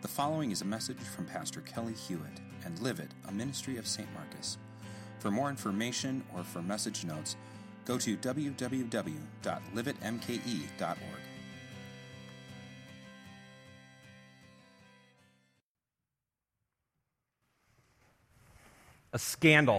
The following is a message from Pastor Kelly Hewitt and Live It, a ministry of St. Marcus. For more information or for message notes, go to www.liveitmke.org. A scandal.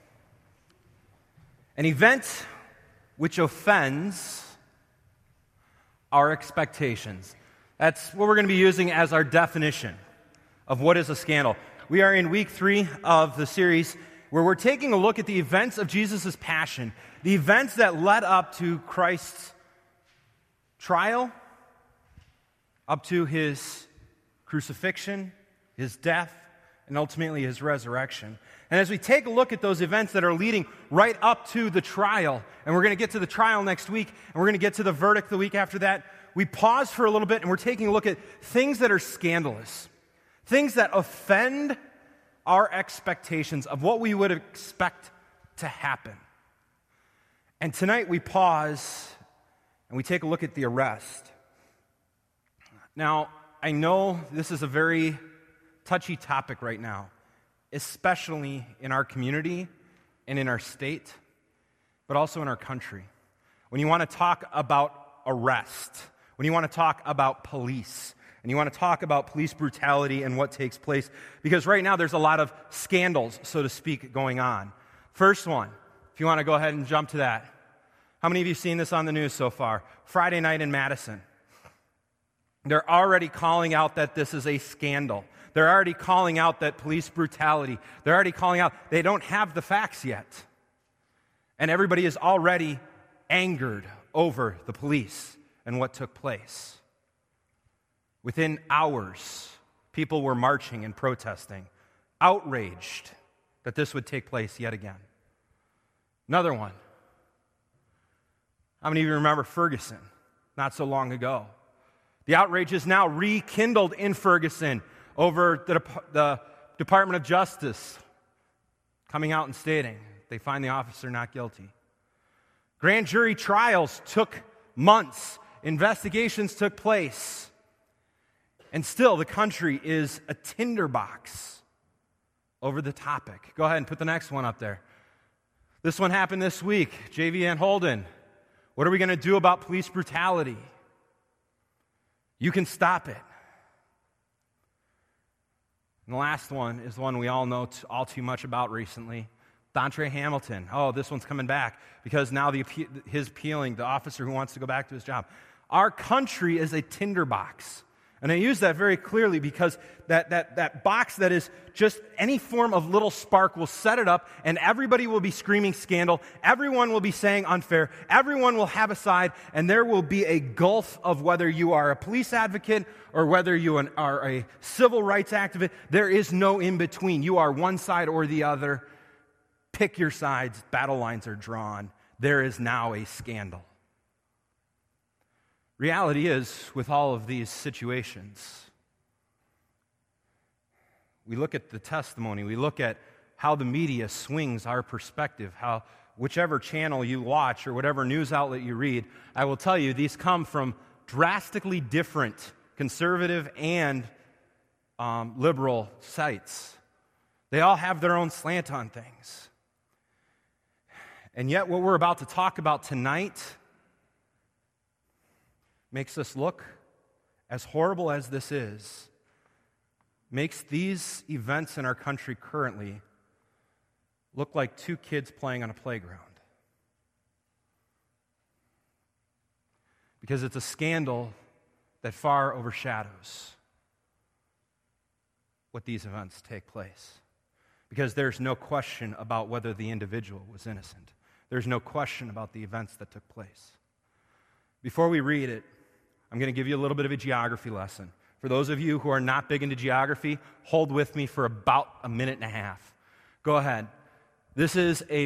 An event which offends our expectations. That's what we're going to be using as our definition of what is a scandal. We are in week 3 of the series where we're taking a look at the events of Jesus' passion, the events that led up to Christ's trial, up to his crucifixion, his death, and ultimately his resurrection. And as we take a look at those events that are leading right up to the trial, and we're going to get to the trial next week, and we're going to get to the verdict the week after that, we pause for a little bit and we're taking a look at things that are scandalous, things that offend our expectations of what we would expect to happen. And tonight we pause and we take a look at the arrest. Now, I know this is a very touchy topic right now, especially in our community and in our state, but also in our country. When you want to talk about arrest, when you want to talk about police, and you want to talk about police brutality and what takes place, because right now there's a lot of scandals, so to speak, going on. First one, if you want to go ahead and jump to that. How many of you have seen this on the news so far? Friday night in Madison. They're already calling out that this is a scandal. They're already calling out that police brutality. They're already calling out they don't have the facts yet. And everybody is already angered over the police and what took place. Within hours, people were marching and protesting, outraged that this would take place yet again. Another one. How many of you remember Ferguson? Not so long ago. The outrage is now rekindled in Ferguson over the Department of Justice coming out and stating they find the officer not guilty. Grand jury trials took months. Investigations took place. And still, the country is a tinderbox over the topic. Go ahead and put the next one up there. This one happened this week. J.V. and Holden. What are we going to do about police brutality? You can stop it. And the last one is one we all know all too much about recently. Dontre Hamilton. Oh, this one's coming back because now his appealing, the officer who wants to go back to his job. Our country is a tinderbox. And I use that very clearly because that box that is just any form of little spark will set it up and everybody will be screaming scandal. Everyone will be saying unfair. Everyone will have a side and there will be a gulf of whether you are a police advocate or whether you are a civil rights activist. There is no in between. You are one side or the other. Pick your sides. Battle lines are drawn. There is now a scandal. Reality is, with all of these situations, we look at the testimony, we look at how the media swings our perspective, how whichever channel you watch or whatever news outlet you read, I will tell you, these come from drastically different conservative and liberal sites. They all have their own slant on things. And yet what we're about to talk about tonight makes us look, as horrible as this is, makes these events in our country currently look like two kids playing on a playground. Because it's a scandal that far overshadows what these events take place. Because there's no question about whether the individual was innocent. There's no question about the events that took place. Before we read it, I'm going to give you a little bit of a geography lesson. For those of you who are not big into geography, hold with me for about a minute and a half. Go ahead. This is a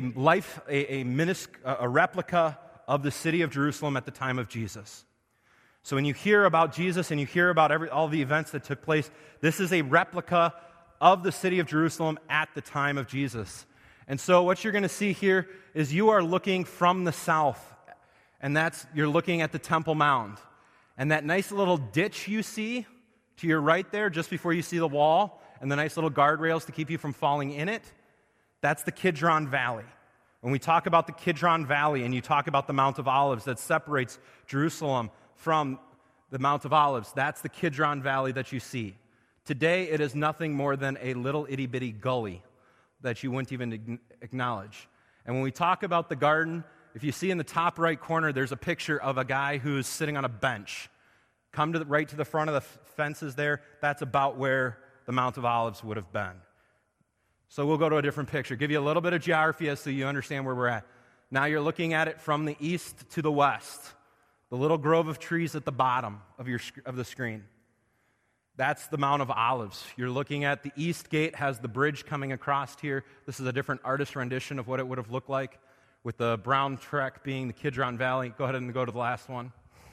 replica of the city of Jerusalem at the time of Jesus. So when you hear about Jesus and you hear about all the events that took place, this is a replica of the city of Jerusalem at the time of Jesus. And so what you're going to see here is you are looking from the south, and you're looking at the Temple Mount. And that nice little ditch you see To your right there, just before you see the wall and the nice little guardrails to keep you from falling in it, that's the Kidron Valley. When we talk about the Kidron Valley and you talk about the Mount of Olives that separates Jerusalem from the Mount of Olives, that's the Kidron Valley that you see. Today, it is nothing more than a little itty-bitty gully that you wouldn't even acknowledge. And when we talk about the garden, if you see in the top right corner, there's a picture of a guy who's sitting on a bench. Come to right to the front of the fences there. That's about where the Mount of Olives would have been. So we'll go to a different picture. Give you a little bit of geography so you understand where we're at. Now you're looking at it from the east to the west. The little grove of trees at the bottom of the screen. That's the Mount of Olives. You're looking at the east gate has the bridge coming across here. This is a different artist rendition of what it would have looked like, with the brown trek being the Kidron Valley. Go ahead and go to the last one.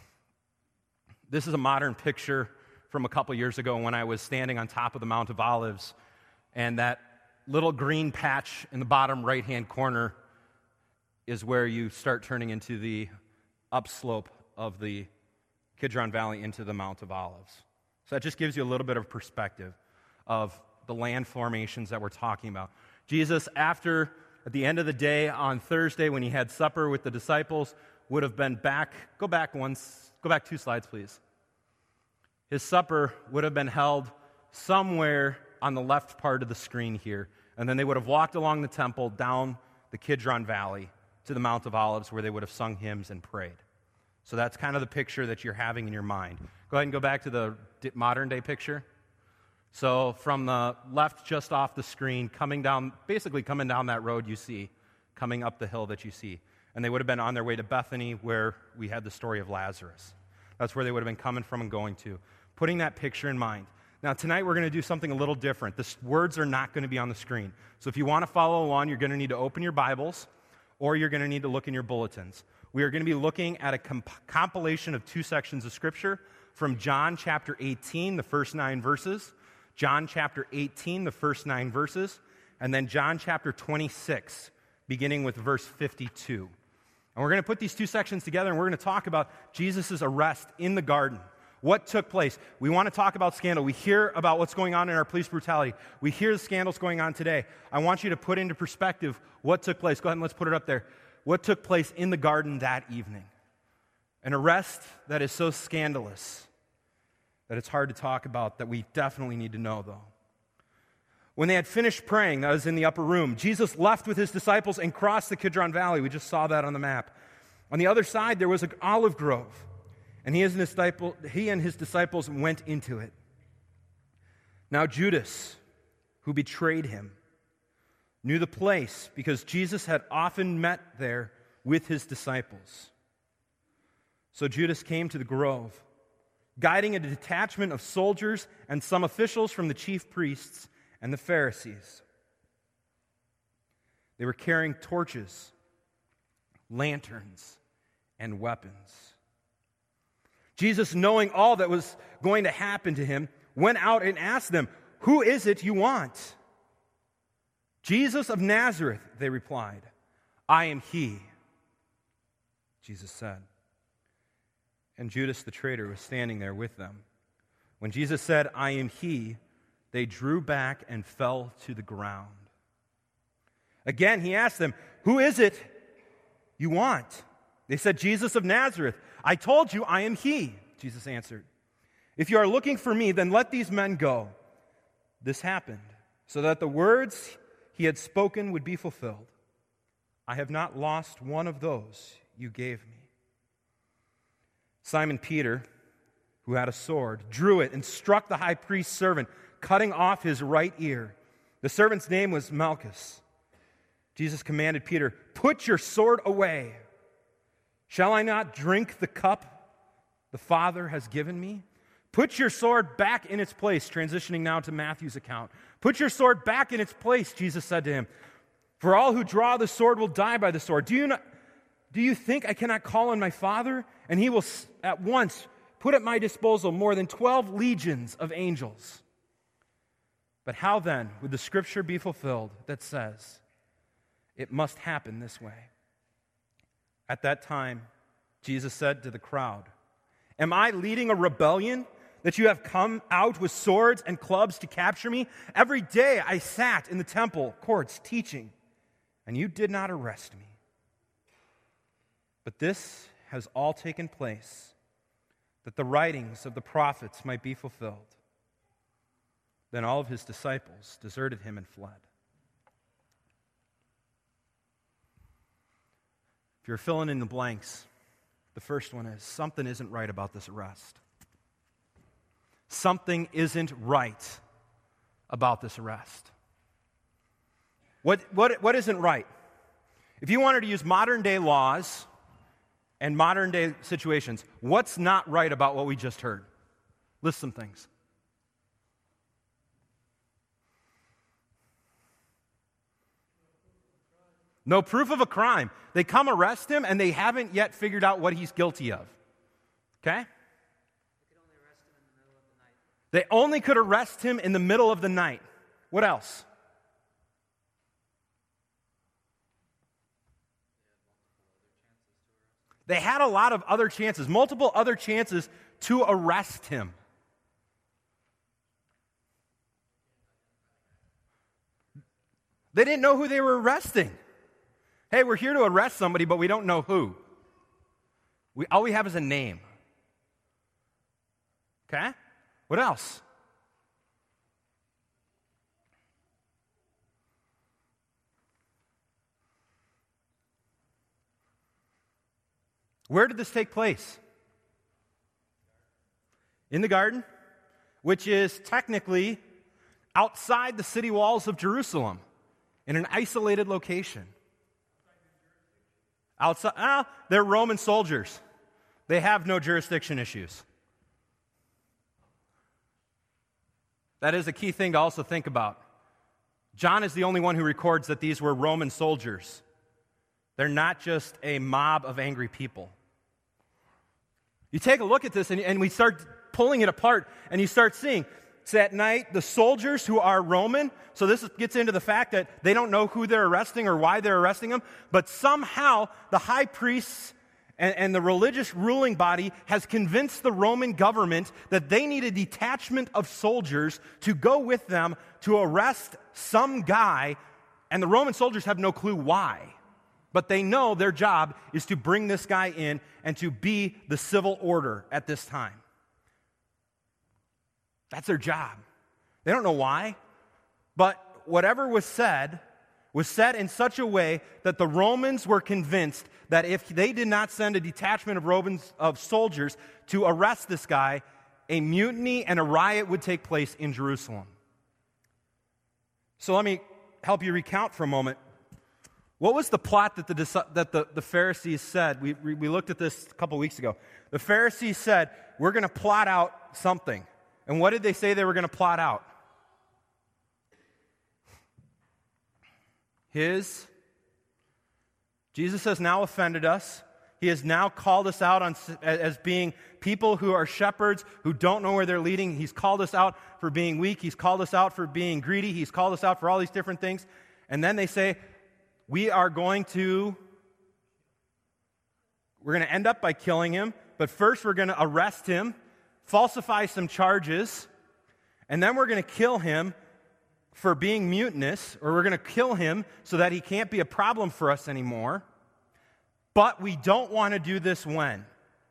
This is a modern picture from a couple years ago when I was standing on top of the Mount of Olives, and that little green patch in the bottom right-hand corner is where you start turning into the upslope of the Kidron Valley into the Mount of Olives. So that just gives you a little bit of perspective of the land formations that we're talking about. Jesus, at the end of the day on Thursday when he had supper with the disciples, would have been back. Go back 2 slides, please. His supper would have been held somewhere on the left part of the screen here. And then they would have walked along the temple down the Kidron Valley to the Mount of Olives where they would have sung hymns and prayed. So that's kind of the picture that you're having in your mind. Go ahead and go back to the modern day picture. So from the left just off the screen, coming down that road you see, coming up the hill that you see. And they would have been on their way to Bethany where we had the story of Lazarus. That's where they would have been coming from and going to. Putting that picture in mind. Now tonight we're going to do something a little different. The words are not going to be on the screen. So if you want to follow along, you're going to need to open your Bibles or you're going to need to look in your bulletins. We are going to be looking at a compilation of 2 sections of Scripture from John chapter 18, the first 9 verses, John chapter 18, the first 9 verses, and then John chapter 26, beginning with verse 52. And we're going to put these 2 sections together, and we're going to talk about Jesus' arrest in the garden. What took place? We want to talk about scandal. We hear about what's going on in our police brutality. We hear the scandals going on today. I want you to put into perspective what took place. Go ahead and let's put it up there. What took place in the garden that evening. An arrest that is so scandalous that it's hard to talk about, that we definitely need to know, though. When they had finished praying, that was in the upper room, Jesus left with his disciples and crossed the Kidron Valley. We just saw that on the map. On the other side, there was an olive grove, and he and his disciples went into it. Now Judas, who betrayed him, knew the place because Jesus had often met there with his disciples. So Judas came to the grove, guiding a detachment of soldiers and some officials from the chief priests and the Pharisees. They were carrying torches, lanterns, and weapons. Jesus, knowing all that was going to happen to him, went out and asked them, "Who is it you want?" "Jesus of Nazareth," they replied. "I am he," Jesus said. And Judas the traitor was standing there with them. When Jesus said, "I am he," they drew back and fell to the ground. Again, he asked them, "Who is it you want?" They said, "Jesus of Nazareth." "I told you I am he," Jesus answered. "If you are looking for me, then let these men go." This happened so that the words he had spoken would be fulfilled. "I have not lost one of those you gave me." Simon Peter, who had a sword, drew it and struck the high priest's servant, cutting off his right ear. The servant's name was Malchus. Jesus commanded Peter, "Put your sword away. Shall I not drink the cup the Father has given me?" Put your sword back in its place. Transitioning now to Matthew's account. Put your sword back in its place, Jesus said to him. For all who draw the sword will die by the sword. Do you think I cannot call on my Father, and he will at once put at my disposal more than 12 legions of angels? But how then would the scripture be fulfilled that says, "It must happen this way"? At that time, Jesus said to the crowd, "Am I leading a rebellion that you have come out with swords and clubs to capture me? Every day I sat in the temple courts teaching, and you did not arrest me. But this has all taken place, that the writings of the prophets might be fulfilled." Then all of his disciples deserted him and fled. If you're filling in the blanks, the first one is, something isn't right about this arrest. Something isn't right about this arrest. What isn't right? If you wanted to use modern-day laws and modern-day situations, what's not right about what we just heard? List some things. No proof of a crime. They come arrest him, and they haven't yet figured out what he's guilty of. Okay? They only could arrest him in the middle of the night. What else? They had a lot of other chances, multiple other chances to arrest him. They didn't know who they were arresting. Hey, we're here to arrest somebody, but we don't know who. All we have is a name. Okay? What else? Where did this take place? In the garden, which is technically outside the city walls of Jerusalem, in an isolated location. Outside, they're Roman soldiers. They have no jurisdiction issues. That is a key thing to also think about. John is the only one who records that these were Roman soldiers. They're not just a mob of angry people. You take a look at this and we start pulling it apart, and you start seeing, it's at night, the soldiers who are Roman, so this gets into the fact that they don't know who they're arresting or why they're arresting them, but somehow the high priests and the religious ruling body has convinced the Roman government that they need a detachment of soldiers to go with them to arrest some guy, and the Roman soldiers have no clue why. But they know their job is to bring this guy in and to be the civil order at this time. That's their job. They don't know why, but whatever was said in such a way that the Romans were convinced that if they did not send a detachment of soldiers to arrest this guy, a mutiny and a riot would take place in Jerusalem. So let me help you recount for a moment. What was the plot that the Pharisees said? We looked at this a couple weeks ago. The Pharisees said, we're going to plot out something. And what did they say they were going to plot out? Jesus has now offended us. He has now called us out as being people who are shepherds, who don't know where they're leading. He's called us out for being weak. He's called us out for being greedy. He's called us out for all these different things. And then they say, we're going to end up by killing him, but first we're going to arrest him, falsify some charges, and then we're going to kill him for being mutinous, or we're going to kill him so that he can't be a problem for us anymore. But we don't want to do this when?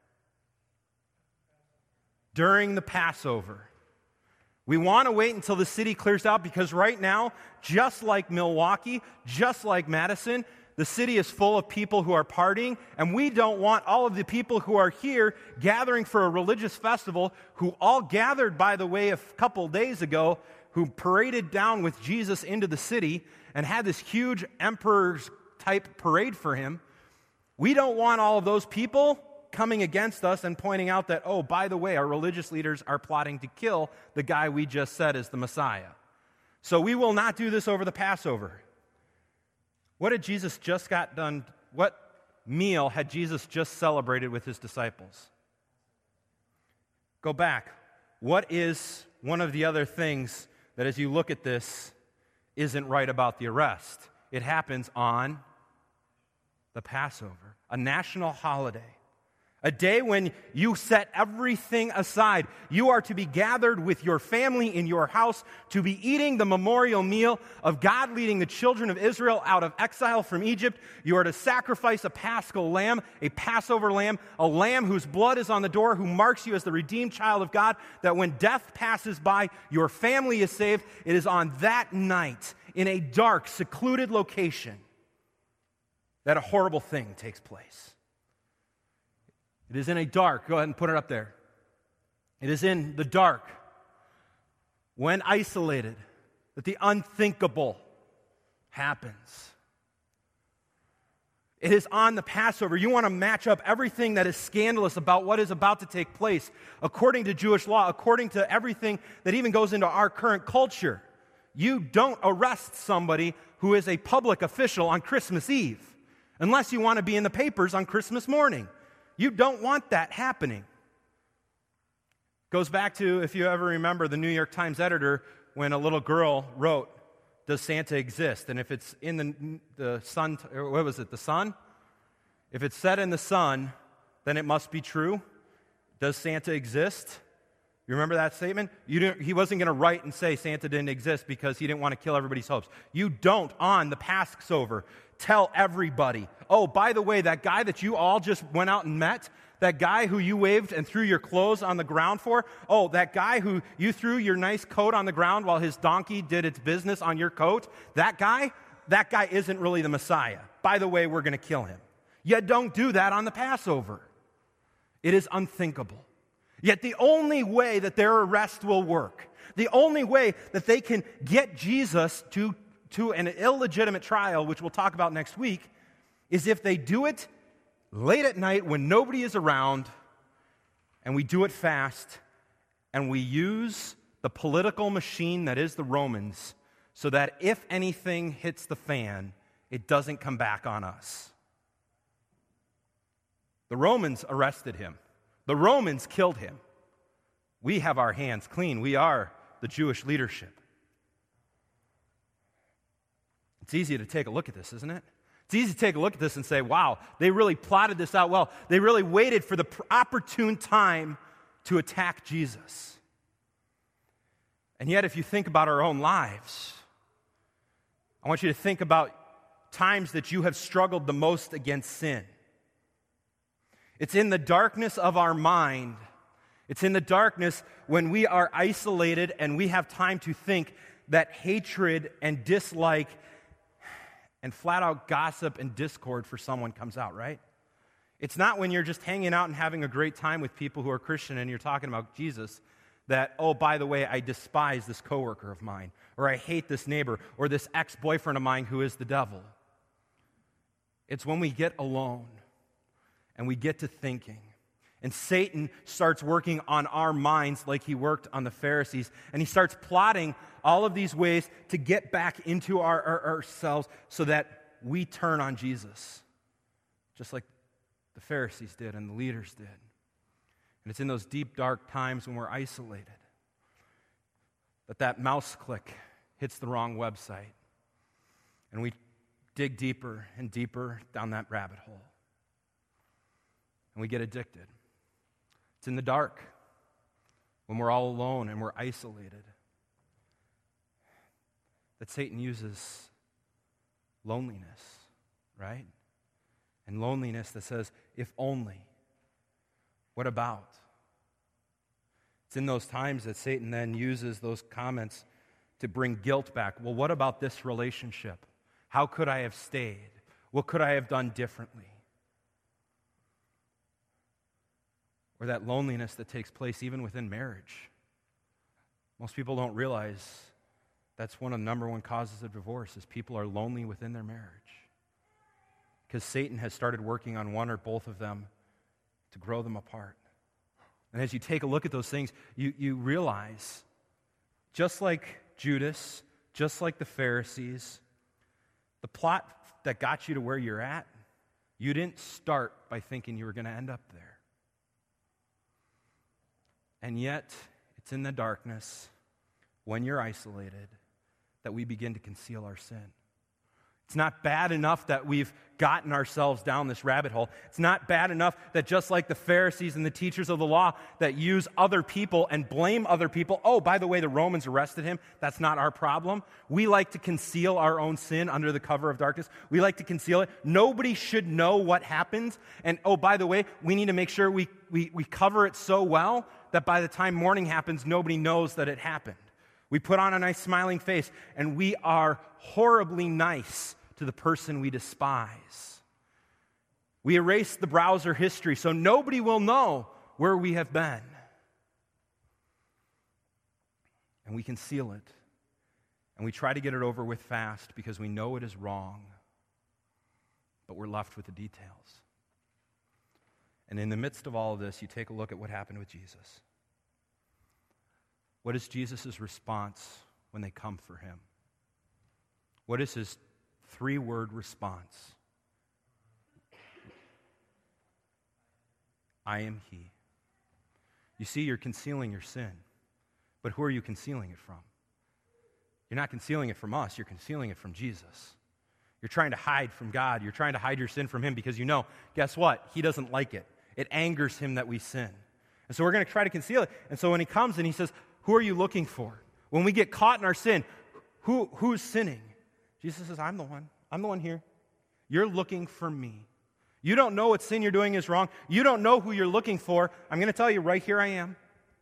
During the Passover. We want to wait until the city clears out, because right now, just like Milwaukee, just like Madison, the city is full of people who are partying, and we don't want all of the people who are here gathering for a religious festival, who all gathered, by the way, a couple days ago, who paraded down with Jesus into the city and had this huge emperor's-type parade for him. We don't want all of those people coming against us and pointing out that, oh, by the way, our religious leaders are plotting to kill the guy we just said is the Messiah. So we will not do this over the Passover. What had Jesus just got done? What meal had Jesus just celebrated with his disciples? Go back. What is one of the other things that, as you look at this, isn't right about the arrest? It happens on the Passover, a national holiday, A day when you set everything aside. You are to be gathered with your family in your house to be eating the memorial meal of God leading the children of Israel out of exile from Egypt. You are to sacrifice a paschal lamb, a Passover lamb, a lamb whose blood is on the door, who marks you as the redeemed child of God, that when death passes by, your family is saved. It is on that night, in a dark, secluded location, that a horrible thing takes place. It is in a dark, go ahead and put it up there. It is in the dark, when isolated, that the unthinkable happens. It is on the Passover. You want to match up everything that is scandalous about what is about to take place, according to Jewish law, according to everything that even goes into our current culture. You don't arrest somebody who is a public official on Christmas Eve, unless you want to be in the papers on Christmas morning. You don't want that happening. Goes back to, if you ever remember, the New York Times editor when a little girl wrote, "Does Santa exist?" And if it's in the sun, or what was it, the sun? If it's said in the sun, then it must be true. Does Santa exist? You remember that statement? He wasn't going to write and say Santa didn't exist because he didn't want to kill everybody's hopes. You don't, on the Passover, tell everybody, oh, by the way, that guy that you all just went out and met, that guy who you waved and threw your clothes on the ground for, oh, that guy who you threw your nice coat on the ground while his donkey did its business on your coat, that guy isn't really the Messiah. By the way, we're going to kill him. Yet don't do that on the Passover. It is unthinkable. Yet the only way that their arrest will work, the only way that they can get Jesus to an illegitimate trial, which we'll talk about next week, is if they do it late at night when nobody is around, and we do it fast, and we use the political machine that is the Romans so that if anything hits the fan, it doesn't come back on us. The Romans arrested him. The Romans killed him. We have our hands clean. We are the Jewish leadership. It's easy to take a look at this, isn't it? It's easy to take a look at this and say, wow, they really plotted this out well. They really waited for the opportune time to attack Jesus. And yet, if you think about our own lives, I want you to think about times that you have struggled the most against sin. It's in the darkness of our mind. It's in the darkness when we are isolated and we have time to think that hatred and dislike and flat-out gossip and discord for someone comes out, right? It's not when you're just hanging out and having a great time with people who are Christian and you're talking about Jesus that, oh, by the way, I despise this coworker of mine, or I hate this neighbor, or this ex-boyfriend of mine who is the devil. It's when we get alone and we get to thinking. And Satan starts working on our minds like he worked on the Pharisees. And he starts plotting all of these ways to get back into ourselves so that we turn on Jesus. Just like the Pharisees did and the leaders did. And it's in those deep, dark times when we're isolated that mouse click hits the wrong website. And we dig deeper and deeper down that rabbit hole. And we get addicted. It's in the dark when we're all alone and we're isolated that Satan uses loneliness, right? And loneliness that says, if only, what about? It's in those times that Satan then uses those comments to bring guilt back. Well, what about this relationship? How could I have stayed? What could I have done differently? Or that loneliness that takes place even within marriage. Most people don't realize that's one of the number one causes of divorce is people are lonely within their marriage. Because Satan has started working on one or both of them to grow them apart. And as you take a look at those things, you realize, just like Judas, just like the Pharisees, the plot that got you to where you're at, you didn't start by thinking you were going to end up there. And yet, it's in the darkness, when you're isolated, that we begin to conceal our sin. It's not bad enough that we've gotten ourselves down this rabbit hole. It's not bad enough that just like the Pharisees and the teachers of the law that use other people and blame other people, oh, by the way, the Romans arrested him. That's not our problem. We like to conceal our own sin under the cover of darkness. We like to conceal it. Nobody should know what happened. And oh, by the way, we need to make sure we cover it so well that by the time morning happens, nobody knows that it happened. We put on a nice smiling face, and we are horribly nice to the person we despise. We erase the browser history so nobody will know where we have been. And we conceal it. And we try to get it over with fast because we know it is wrong. But we're left with the details. And in the midst of all of this, you take a look at what happened with Jesus. What is Jesus' response when they come for him? What is his 3-word response? I am he. You see, you're concealing your sin. But who are you concealing it from? You're not concealing it from us. You're concealing it from Jesus. You're trying to hide from God. You're trying to hide your sin from him because you know, guess what? He doesn't like it. It angers him that we sin. And so we're going to try to conceal it. And so when he comes and he says, who are you looking for? When we get caught in our sin, who's sinning? Jesus says, I'm the one. I'm the one here. You're looking for me. You don't know what sin you're doing is wrong. You don't know who you're looking for. I'm going to tell you, right here I am.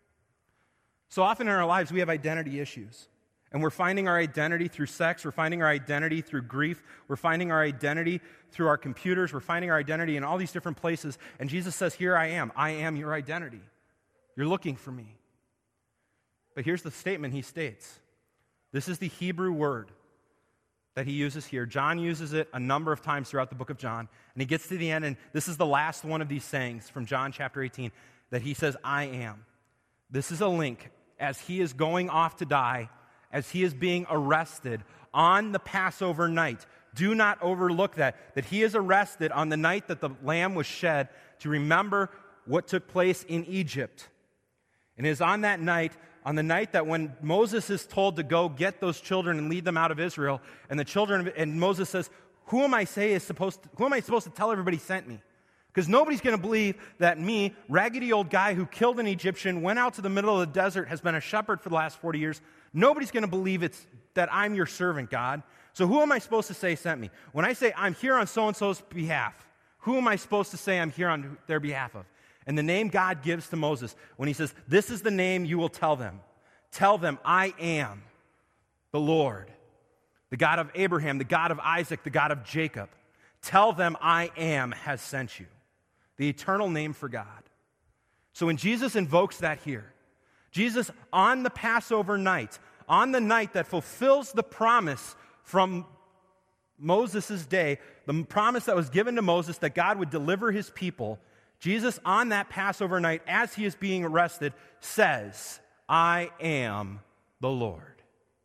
So often in our lives, we have identity issues. And we're finding our identity through sex. We're finding our identity through grief. We're finding our identity through our computers. We're finding our identity in all these different places. And Jesus says, here I am. I am your identity. You're looking for me. But here's the statement he states. This is the Hebrew word that he uses here. John uses it a number of times throughout the book of John. And he gets to the end, and this is the last one of these sayings from John chapter 18, that he says, I am. This is a link as he is going off to die, as he is being arrested on the Passover night. Do not overlook that he is arrested on the night that the lamb was shed to remember what took place in Egypt. And it is on that night, on the night that when Moses is told to go get those children and lead them out of Israel, and Moses says, who am I supposed to tell everybody sent me? Because nobody's going to believe that me, raggedy old guy who killed an Egyptian, went out to the middle of the desert, has been a shepherd for the last 40 years. Nobody's going to believe it's that I'm your servant, God. So who am I supposed to say sent me? When I say I'm here on so-and-so's behalf, who am I supposed to say I'm here on their behalf of? And the name God gives to Moses, when he says, this is the name you will tell them. Tell them, I am the Lord, the God of Abraham, the God of Isaac, the God of Jacob. Tell them, I am has sent you. The eternal name for God. So when Jesus invokes that here, Jesus on the Passover night, on the night that fulfills the promise from Moses' day, the promise that was given to Moses that God would deliver his people, Jesus on that Passover night, as he is being arrested, says, I am the Lord.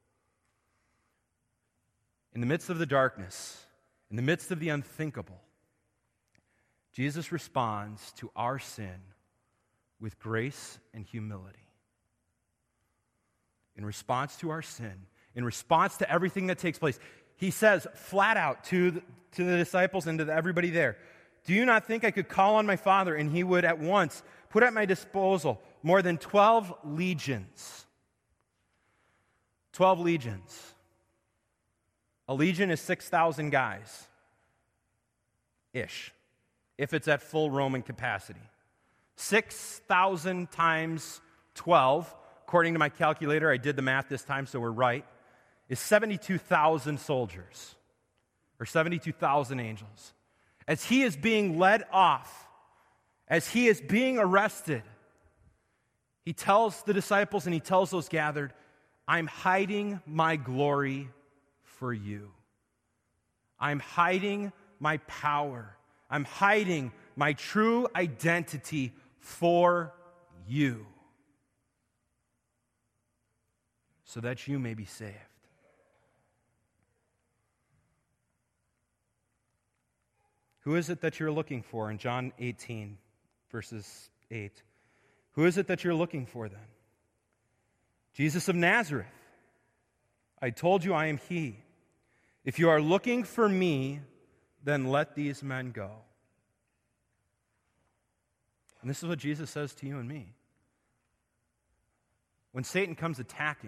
In the midst of the darkness, in the midst of the unthinkable, Jesus responds to our sin with grace and humility. In response to our sin, in response to everything that takes place, he says flat out to the disciples and to everybody there, do you not think I could call on my Father and he would at once put at my disposal more than 12 legions? 12 legions. A legion is 6,000 guys. Ish. If it's at full Roman capacity. 6,000 times 12, according to my calculator, I did the math this time so we're right, is 72,000 soldiers. Or 72,000 angels. As he is being led off, as he is being arrested, he tells the disciples and he tells those gathered, I'm hiding my glory for you. I'm hiding my power. I'm hiding my true identity for you, so that you may be saved. Who is it that you're looking for in John 18, verses 8? Who is it that you're looking for then? Jesus of Nazareth. I told you I am he. If you are looking for me, then let these men go. And this is what Jesus says to you and me. When Satan comes attacking,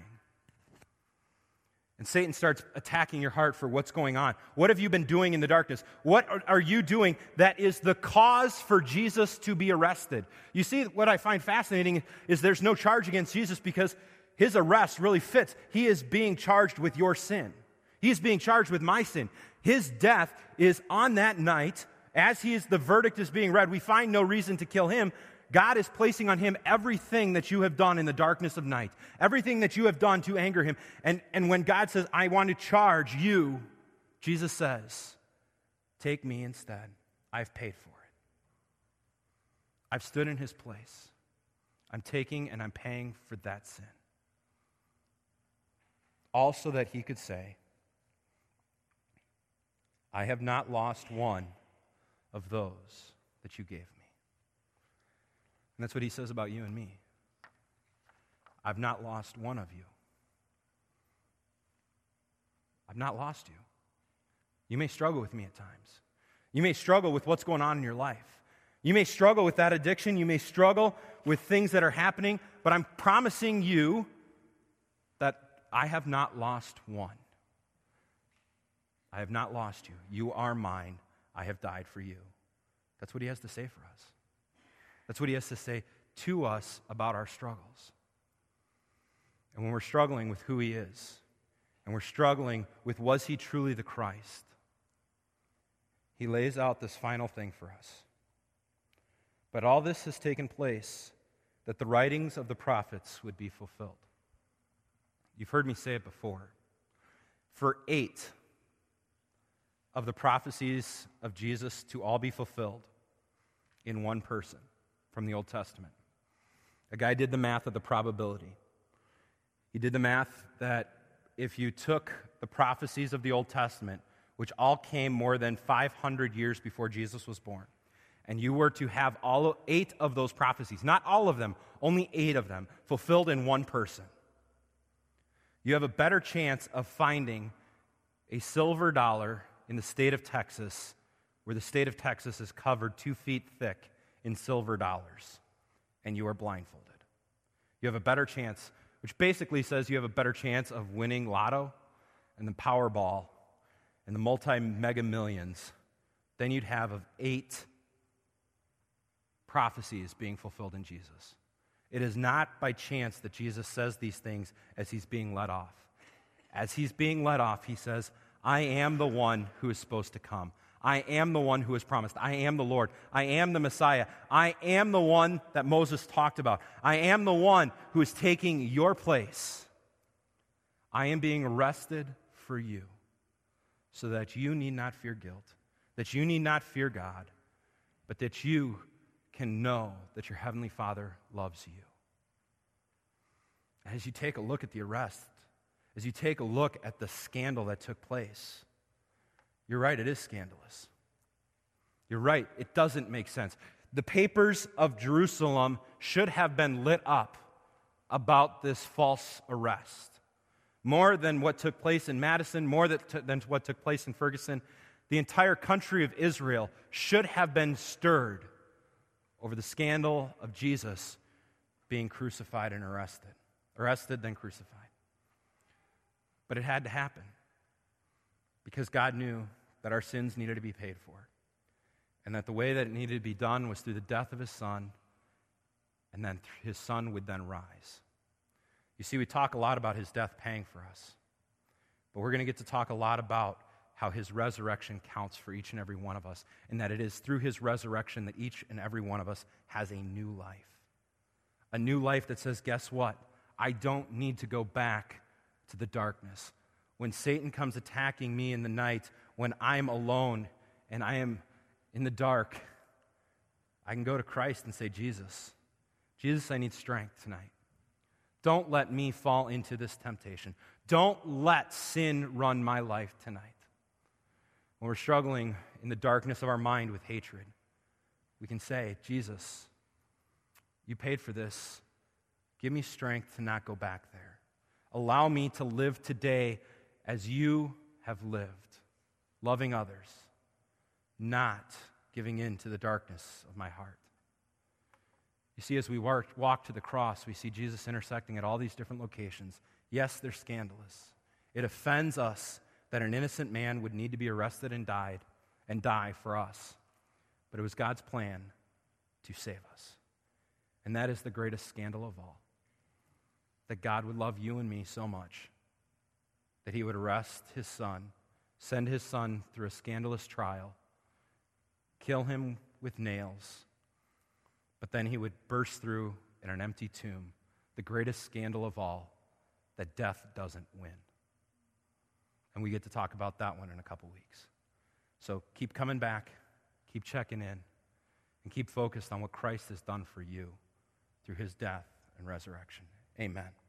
and Satan starts attacking your heart for what's going on, what have you been doing in the darkness? What are you doing that is the cause for Jesus to be arrested? You see, what I find fascinating is there's no charge against Jesus because his arrest really fits. He is being charged with your sin. He is being charged with my sin. His death is on that night. As the verdict is being read, we find no reason to kill him. God is placing on him everything that you have done in the darkness of night, everything that you have done to anger him. And when God says, I want to charge you, Jesus says, take me instead. I've paid for it. I've stood in his place. I'm taking and I'm paying for that sin. All so that he could say, I have not lost one of those that you gave me. And that's what he says about you and me. I've not lost one of you. I've not lost you. You may struggle with me at times. You may struggle with what's going on in your life. You may struggle with that addiction. You may struggle with things that are happening. But I'm promising you that I have not lost one. I have not lost you. You are mine. I have died for you. That's what he has to say for us. That's what he has to say to us about our struggles. And when we're struggling with who he is, and we're struggling with was he truly the Christ, he lays out this final thing for us. But all this has taken place that the writings of the prophets would be fulfilled. You've heard me say it before. For 8 of the prophecies of Jesus to all be fulfilled in one person from the Old Testament. A guy did the math of the probability. He did the math that if you took the prophecies of the Old Testament, which all came more than 500 years before Jesus was born, and you were to have all 8 of those prophecies, not all of them, only 8 of them, fulfilled in one person, you have a better chance of finding a silver dollar in the state of Texas, where the state of Texas is covered 2 feet thick in silver dollars, and you are blindfolded. You have a better chance, which basically says you have a better chance of winning lotto and the Powerball and the multi-mega millions than you'd have of 8 prophecies being fulfilled in Jesus. It is not by chance that Jesus says these things as he's being let off. As he's being let off, he says, I am the one who is supposed to come. I am the one who is promised. I am the Lord. I am the Messiah. I am the one that Moses talked about. I am the one who is taking your place. I am being arrested for you so that you need not fear guilt, that you need not fear God, but that you can know that your Heavenly Father loves you. As you take a look at the arrest, as you take a look at the scandal that took place, you're right, it is scandalous. You're right, it doesn't make sense. The papers of Jerusalem should have been lit up about this false arrest. More than what took place in Madison, more than what took place in Ferguson, the entire country of Israel should have been stirred over the scandal of Jesus being crucified and arrested. Arrested, then crucified. But it had to happen because God knew that our sins needed to be paid for, and that the way that it needed to be done was through the death of his Son, and then his Son would then rise. You see, we talk a lot about his death paying for us, but we're going to get to talk a lot about how his resurrection counts for each and every one of us, and that it is through his resurrection that each and every one of us has a new life. A new life that says, guess what? I don't need to go back to the darkness. When Satan comes attacking me in the night, when I'm alone and I am in the dark, I can go to Christ and say, Jesus, I need strength tonight. Don't let me fall into this temptation. Don't let sin run my life tonight. When we're struggling in the darkness of our mind with hatred, we can say, Jesus, you paid for this. Give me strength to not go back there. Allow me to live today as you have lived. loving others, not giving in to the darkness of my heart. You see, as we walk to the cross, we see Jesus intersecting at all these different locations. Yes, they're scandalous. It offends us that an innocent man would need to be arrested and die for us. But it was God's plan to save us. And that is the greatest scandal of all. That God would love you and me so much that he would arrest his son, send his son through a scandalous trial, kill him with nails, but then he would burst through in an empty tomb, the greatest scandal of all, that death doesn't win. And we get to talk about that one in a couple weeks. So keep coming back, keep checking in, and keep focused on what Christ has done for you through his death and resurrection. Amen.